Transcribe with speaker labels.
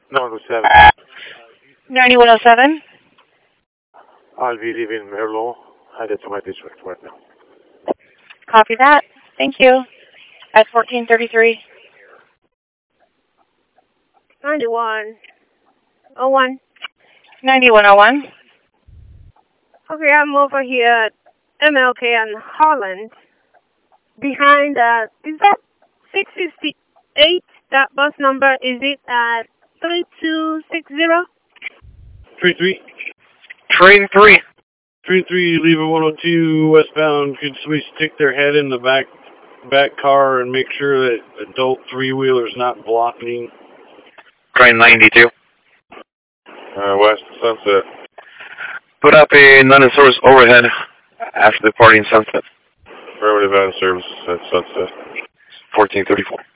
Speaker 1: 907.
Speaker 2: 9107.
Speaker 1: I'll be leaving Merlot. Headed to my district right now.
Speaker 2: Copy that. Thank you. At 1433.
Speaker 3: 9101.
Speaker 2: 9101.
Speaker 3: Okay, I'm over here at MLK and Holland. Behind is that 658? That bus number, is it at 3260?
Speaker 1: 33.
Speaker 4: Train 3.
Speaker 1: Train 3, leaving 102 westbound. Could somebody stick their head in the back car and make sure that adult three-wheeler's not blocking?
Speaker 4: Train 92.
Speaker 1: West Sunset.
Speaker 4: Put up a non-service overhead after departing Sunset.
Speaker 1: Affirmative out of service at Sunset.
Speaker 4: 1434.